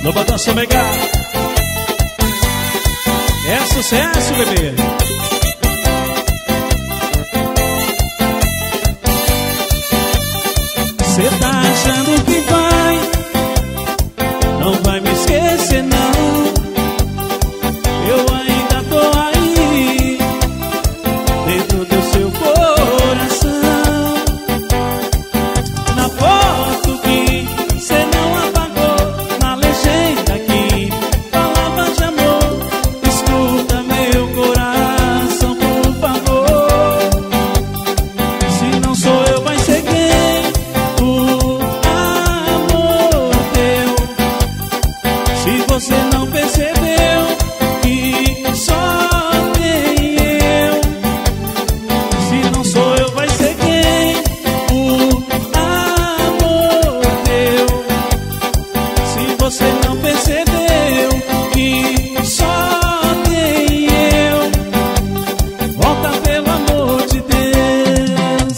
No balanço mega. É sucesso, bebê. Cê tá achando que não vai me esquecer não. Eu ainda tô aí, dentro do seu coração. Na foto que cê não apagou, na legenda que falava de amor. Escuta meu coração, por favor. Se não sou eu, vai ser quem? O amor teu. Se você não percebeu que só tem eu. Se não sou eu, vai ser quem? O amor teu. Se você não percebeu que só tem eu, volta pelo amor de Deus.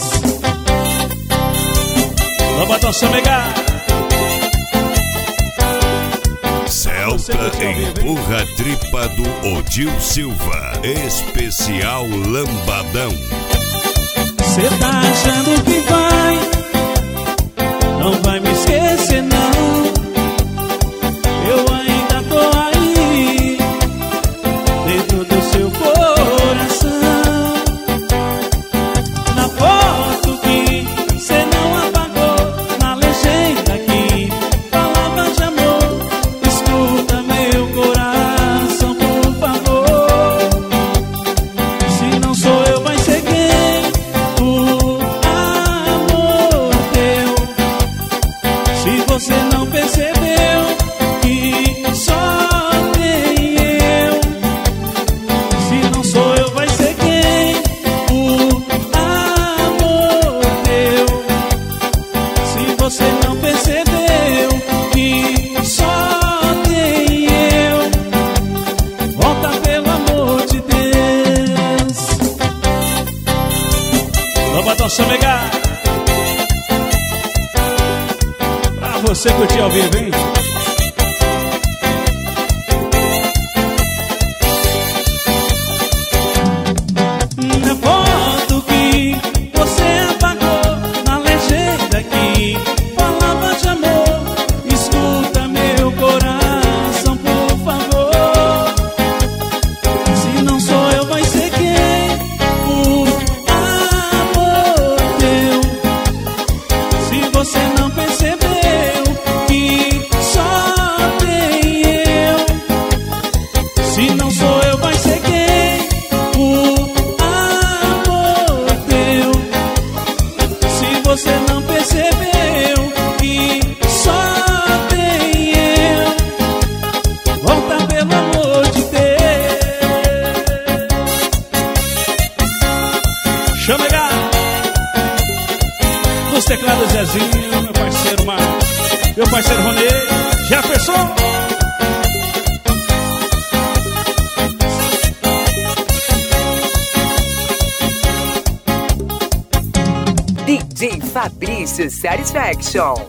Vamos adoçar, mega. Celta empurra a tripa do Odil Silva. Especial Lambadão. Cê tá achando que não vai me esquecer não. Eu ainda tô aí, dentro do seu coração. Na foto que cê não apagou, na legenda que falava de amor. Escuta meu coração, por favor. Se não sou eu, vai ser quem? O amor teu. Se você não percebeu que só tem eu. Se não sou eu, vai ser quem? O amor teu. Se você não percebeu que só tem eu, volta pelo amor de Deus. Vamos adoçar, mega. Pra você curtir ao vivo, hein? Na foto que você apagou, na legenda que falava de amor. Escuta meu coração, por favor. Se não sou eu, vai ser quem? O amor teu. Se você não percebeu que só tem eu. Se não sou eu, vai ser quem? O amor teu. Se você não percebeu que só tem eu, volta pelo amor de Deus. Chama, nos teclados Zezinho, meu parceiro Marcos, meu parceiro Ronê, Jefferson. DJ Fabrício Satisfaction.